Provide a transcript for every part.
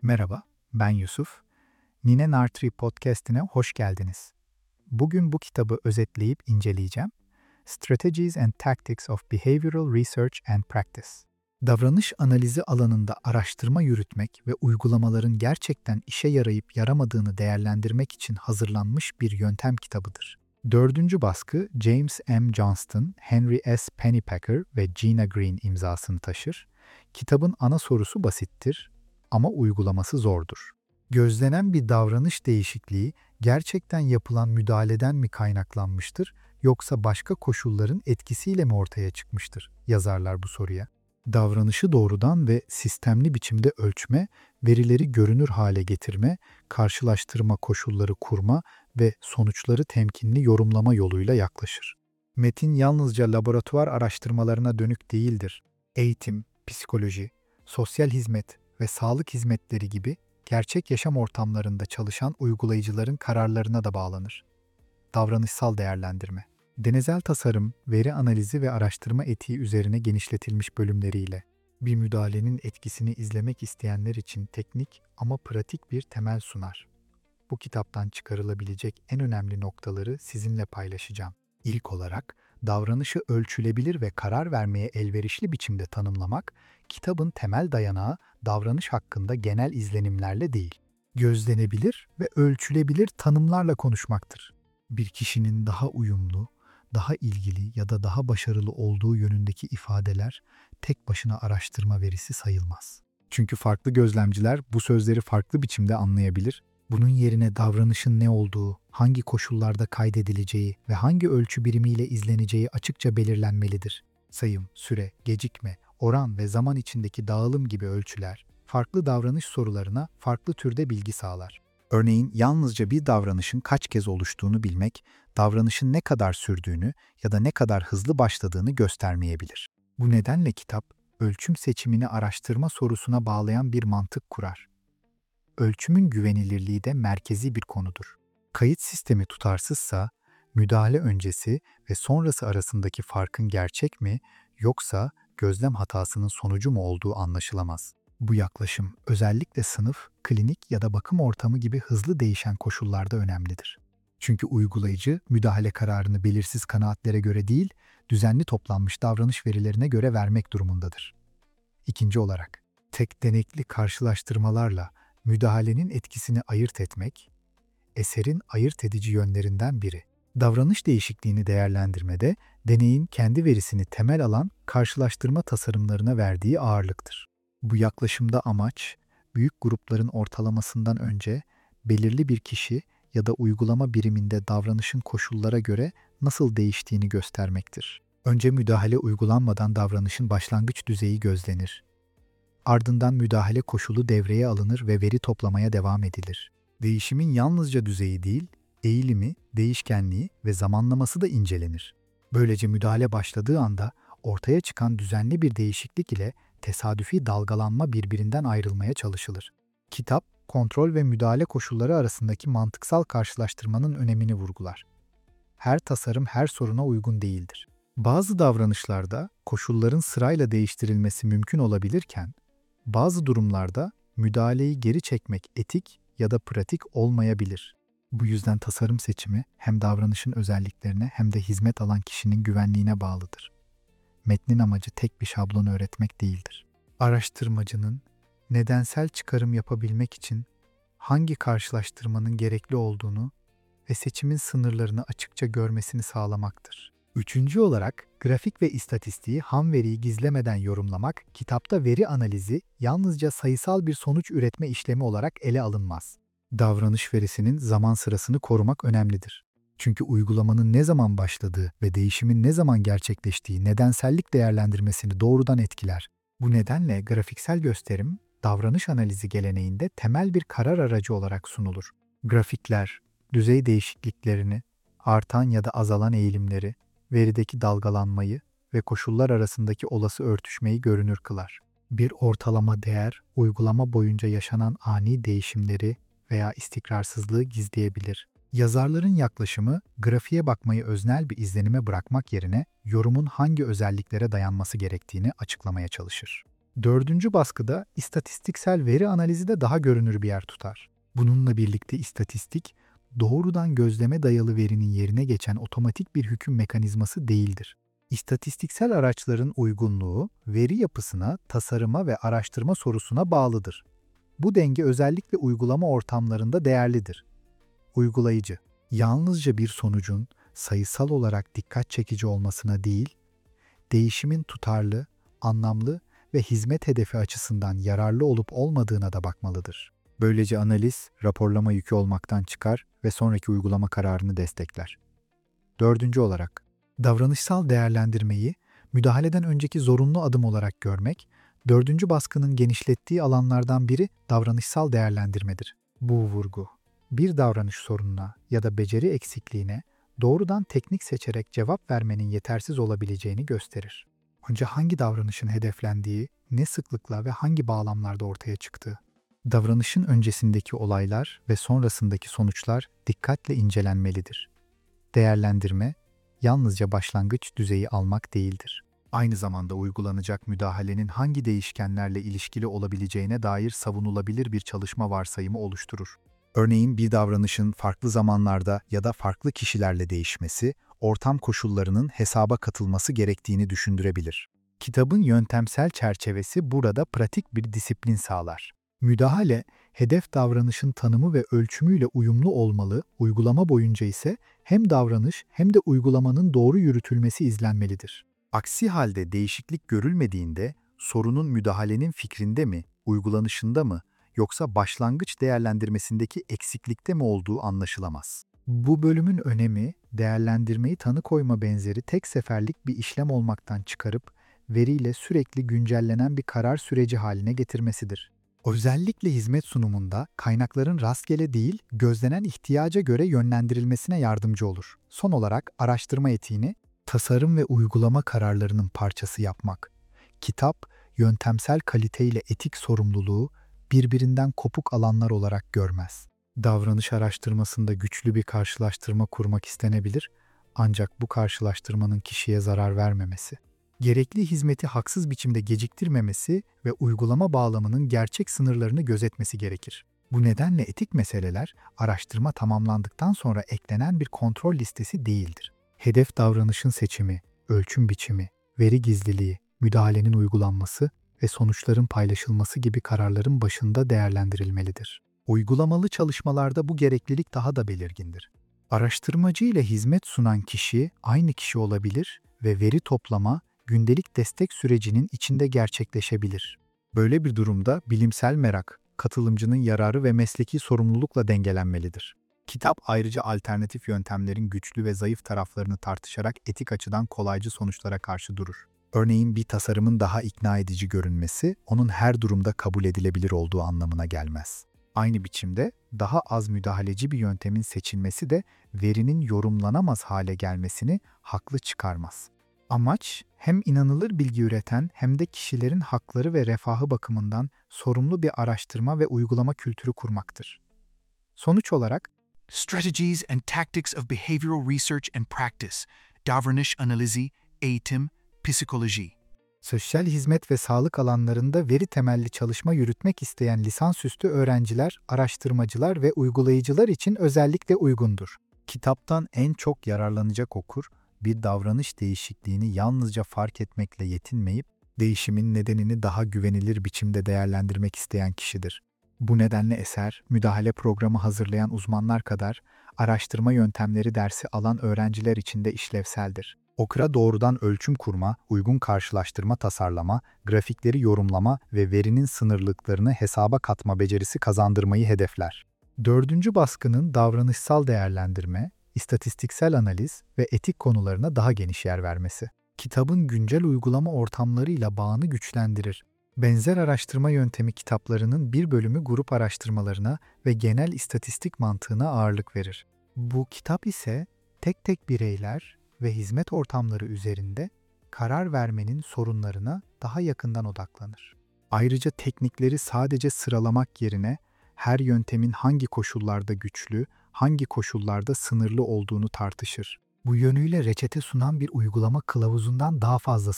Merhaba, ben Yusuf. Nine Nartri Podcast'ine hoş geldiniz. Bugün bu kitabı özetleyip inceleyeceğim. Strategies and Tactics of Behavioral Research and Practice. Davranış analizi alanında araştırma yürütmek ve uygulamaların gerçekten işe yarayıp yaramadığını değerlendirmek için hazırlanmış bir yöntem kitabıdır. Dördüncü baskı James M. Johnston, Henry S. Pennypacker ve Gina Green imzasını taşır. Kitabın ana sorusu basittir ama uygulaması zordur. Gözlenen bir davranış değişikliği gerçekten yapılan müdahaleden mi kaynaklanmıştır yoksa başka koşulların etkisiyle mi ortaya çıkmıştır? Yazarlar bu soruya. Davranışı doğrudan ve sistemli biçimde ölçme, verileri görünür hale getirme, karşılaştırma koşulları kurma ve sonuçları temkinli yorumlama yoluyla yaklaşır. Metin yalnızca laboratuvar araştırmalarına dönük değildir. Eğitim, psikoloji, sosyal hizmet ve sağlık hizmetleri gibi gerçek yaşam ortamlarında çalışan uygulayıcıların kararlarına da bağlanır. Davranışsal değerlendirme. Deneysel tasarım, veri analizi ve araştırma etiği üzerine genişletilmiş bölümleriyle bir müdahalenin etkisini izlemek isteyenler için teknik ama pratik bir temel sunar. Bu kitaptan çıkarılabilecek en önemli noktaları sizinle paylaşacağım. İlk olarak, davranışı ölçülebilir ve karar vermeye elverişli biçimde tanımlamak, kitabın temel dayanağı davranış hakkında genel izlenimlerle değil, gözlenebilir ve ölçülebilir tanımlarla konuşmaktır. Bir kişinin daha uyumlu, daha ilgili ya da daha başarılı olduğu yönündeki ifadeler tek başına araştırma verisi sayılmaz. Çünkü farklı gözlemciler bu sözleri farklı biçimde anlayabilir. Bunun yerine davranışın ne olduğu, hangi koşullarda kaydedileceği ve hangi ölçü birimiyle izleneceği açıkça belirlenmelidir. Sayım, süre, gecikme, oran ve zaman içindeki dağılım gibi ölçüler, farklı davranış sorularına farklı türde bilgi sağlar. Örneğin yalnızca bir davranışın kaç kez oluştuğunu bilmek, davranışın ne kadar sürdüğünü ya da ne kadar hızlı başladığını göstermeyebilir. Bu nedenle kitap, ölçüm seçimini araştırma sorusuna bağlayan bir mantık kurar. Ölçümün güvenilirliği de merkezi bir konudur. Kayıt sistemi tutarsızsa, müdahale öncesi ve sonrası arasındaki farkın gerçek mi yoksa gözlem hatasının sonucu mu olduğu anlaşılamaz. Bu yaklaşım özellikle sınıf, klinik ya da bakım ortamı gibi hızlı değişen koşullarda önemlidir. Çünkü uygulayıcı müdahale kararını belirsiz kanaatlere göre değil, düzenli toplanmış davranış verilerine göre vermek durumundadır. İkinci olarak, tek denekli karşılaştırmalarla müdahalenin etkisini ayırt etmek, eserin ayırt edici yönlerinden biri. Davranış değişikliğini değerlendirmede, deneyin kendi verisini temel alan karşılaştırma tasarımlarına verdiği ağırlıktır. Bu yaklaşımda amaç, büyük grupların ortalamasından önce belirli bir kişi ya da uygulama biriminde davranışın koşullara göre nasıl değiştiğini göstermektir. Önce müdahale uygulanmadan davranışın başlangıç düzeyi gözlenir. Ardından müdahale koşulu devreye alınır ve veri toplamaya devam edilir. Değişimin yalnızca düzeyi değil, eğilimi, değişkenliği ve zamanlaması da incelenir. Böylece müdahale başladığı anda ortaya çıkan düzenli bir değişiklik ile tesadüfi dalgalanma birbirinden ayrılmaya çalışılır. Kitap, kontrol ve müdahale koşulları arasındaki mantıksal karşılaştırmanın önemini vurgular. Her tasarım her soruna uygun değildir. Bazı davranışlarda koşulların sırayla değiştirilmesi mümkün olabilirken, bazı durumlarda müdahaleyi geri çekmek etik ya da pratik olmayabilir. Bu yüzden tasarım seçimi hem davranışın özelliklerine hem de hizmet alan kişinin güvenliğine bağlıdır. Metnin amacı tek bir şablon öğretmek değildir. Araştırmacının nedensel çıkarım yapabilmek için hangi karşılaştırmanın gerekli olduğunu ve seçimin sınırlarını açıkça görmesini sağlamaktır. Üçüncü olarak, grafik ve istatistiği ham veriyi gizlemeden yorumlamak, kitapta veri analizi yalnızca sayısal bir sonuç üretme işlemi olarak ele alınmaz. Davranış verisinin zaman sırasını korumak önemlidir. Çünkü uygulamanın ne zaman başladığı ve değişimin ne zaman gerçekleştiği nedensellik değerlendirmesini doğrudan etkiler. Bu nedenle grafiksel gösterim, davranış analizi geleneğinde temel bir karar aracı olarak sunulur. Grafikler, düzey değişikliklerini, artan ya da azalan eğilimleri, verideki dalgalanmayı ve koşullar arasındaki olası örtüşmeyi görünür kılar. Bir ortalama değer, uygulama boyunca yaşanan ani değişimleri veya istikrarsızlığı gizleyebilir. Yazarların yaklaşımı, grafiğe bakmayı öznel bir izlenime bırakmak yerine yorumun hangi özelliklere dayanması gerektiğini açıklamaya çalışır. Dördüncü baskıda istatistiksel veri analizi de daha görünür bir yer tutar. Bununla birlikte istatistik, doğrudan gözleme dayalı verinin yerine geçen otomatik bir hüküm mekanizması değildir. İstatistiksel araçların uygunluğu, veri yapısına, tasarıma ve araştırma sorusuna bağlıdır. Bu denge özellikle uygulama ortamlarında değerlidir. Uygulayıcı, yalnızca bir sonucun sayısal olarak dikkat çekici olmasına değil, değişimin tutarlı, anlamlı ve hizmet hedefi açısından yararlı olup olmadığına da bakmalıdır. Böylece analiz, raporlama yükü olmaktan çıkar ve sonraki uygulama kararını destekler. Dördüncü olarak, davranışsal değerlendirmeyi müdahaleden önceki zorunlu adım olarak görmek, dördüncü baskının genişlettiği alanlardan biri davranışsal değerlendirmedir. Bu vurgu, bir davranış sorununa ya da beceri eksikliğine doğrudan teknik seçerek cevap vermenin yetersiz olabileceğini gösterir. Önce hangi davranışın hedeflendiği, ne sıklıkla ve hangi bağlamlarda ortaya çıktığı, davranışın öncesindeki olaylar ve sonrasındaki sonuçlar dikkatle incelenmelidir. Değerlendirme, yalnızca başlangıç düzeyi almak değildir. Aynı zamanda uygulanacak müdahalenin hangi değişkenlerle ilişkili olabileceğine dair savunulabilir bir çalışma varsayımı oluşturur. Örneğin bir davranışın farklı zamanlarda ya da farklı kişilerle değişmesi, ortam koşullarının hesaba katılması gerektiğini düşündürebilir. Kitabın yöntemsel çerçevesi burada pratik bir disiplin sağlar. Müdahale, hedef davranışın tanımı ve ölçümüyle uyumlu olmalı, uygulama boyunca ise hem davranış hem de uygulamanın doğru yürütülmesi izlenmelidir. Aksi halde değişiklik görülmediğinde sorunun müdahalenin fikrinde mi, uygulanışında mı, yoksa başlangıç değerlendirmesindeki eksiklikte mi olduğu anlaşılamaz. Bu bölümün önemi, değerlendirmeyi tanı koyma benzeri tek seferlik bir işlem olmaktan çıkarıp, veriyle sürekli güncellenen bir karar süreci haline getirmesidir. Özellikle hizmet sunumunda kaynakların rastgele değil, gözlenen ihtiyaca göre yönlendirilmesine yardımcı olur. Son olarak araştırma etiğini, tasarım ve uygulama kararlarının parçası yapmak. Kitap, yöntemsel kalite ile etik sorumluluğu birbirinden kopuk alanlar olarak görmez. Davranış araştırmasında güçlü bir karşılaştırma kurmak istenebilir, ancak bu karşılaştırmanın kişiye zarar vermemesi, gerekli hizmeti haksız biçimde geciktirmemesi ve uygulama bağlamının gerçek sınırlarını gözetmesi gerekir. Bu nedenle etik meseleler, araştırma tamamlandıktan sonra eklenen bir kontrol listesi değildir. Hedef davranışın seçimi, ölçüm biçimi, veri gizliliği, müdahalenin uygulanması ve sonuçların paylaşılması gibi kararların başında değerlendirilmelidir. Uygulamalı çalışmalarda bu gereklilik daha da belirgindir. Araştırmacı ile hizmet sunan kişi aynı kişi olabilir ve veri toplama, gündelik destek sürecinin içinde gerçekleşebilir. Böyle bir durumda bilimsel merak, katılımcının yararı ve mesleki sorumlulukla dengelenmelidir. Kitap ayrıca alternatif yöntemlerin güçlü ve zayıf taraflarını tartışarak etik açıdan kolaycı sonuçlara karşı durur. Örneğin bir tasarımın daha ikna edici görünmesi, onun her durumda kabul edilebilir olduğu anlamına gelmez. Aynı biçimde daha az müdahaleci bir yöntemin seçilmesi de verinin yorumlanamaz hale gelmesini haklı çıkarmaz. Amaç, hem inanılır bilgi üreten hem de kişilerin hakları ve refahı bakımından sorumlu bir araştırma ve uygulama kültürü kurmaktır. Sonuç olarak, Strategies and Tactics of Behavioral Research and Practice, davranış analizi, eğitim, psikoloji. sosyal hizmet ve sağlık alanlarında veri temelli çalışma yürütmek isteyen lisansüstü öğrenciler, araştırmacılar ve uygulayıcılar için özellikle uygundur. Kitaptan en çok yararlanacak okur, bir davranış değişikliğini yalnızca fark etmekle yetinmeyip, değişimin nedenini daha güvenilir biçimde değerlendirmek isteyen kişidir. Bu nedenle eser, müdahale programı hazırlayan uzmanlar kadar, araştırma yöntemleri dersi alan öğrenciler için de işlevseldir. Okura doğrudan ölçüm kurma, uygun karşılaştırma tasarlama, grafikleri yorumlama ve verinin sınırlılıklarını hesaba katma becerisi kazandırmayı hedefler. Dördüncü baskının davranışsal değerlendirme, istatistiksel analiz ve etik konularına daha geniş yer vermesi. Kitabın güncel uygulama ortamlarıyla bağını güçlendirir. Benzer araştırma yöntemi kitaplarının bir bölümü grup araştırmalarına ve genel istatistik mantığına ağırlık verir. Bu kitap ise tek tek bireyler ve hizmet ortamları üzerinde karar vermenin sorunlarına daha yakından odaklanır. Ayrıca teknikleri sadece sıralamak yerine her yöntemin hangi koşullarda güçlü, hangi koşullarda sınırlı olduğunu tartışır. Bu yönüyle reçete sunan bir uygulama kılavuzundan daha fazlasıdır.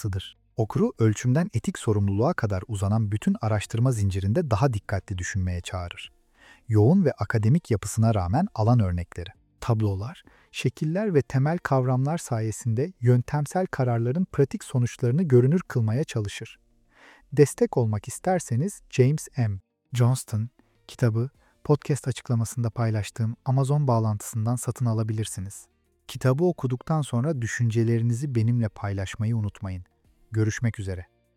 Okuru ölçümden etik sorumluluğa kadar uzanan bütün araştırma zincirinde daha dikkatli düşünmeye çağırır. Yoğun ve akademik yapısına rağmen alan örnekleri, tablolar, şekiller ve temel kavramlar sayesinde yöntemsel kararların pratik sonuçlarını görünür kılmaya çalışır. Destek olmak isterseniz James M. Johnston kitabı podcast açıklamasında paylaştığım Amazon bağlantısından satın alabilirsiniz. Kitabı okuduktan sonra düşüncelerinizi benimle paylaşmayı unutmayın. Görüşmek üzere.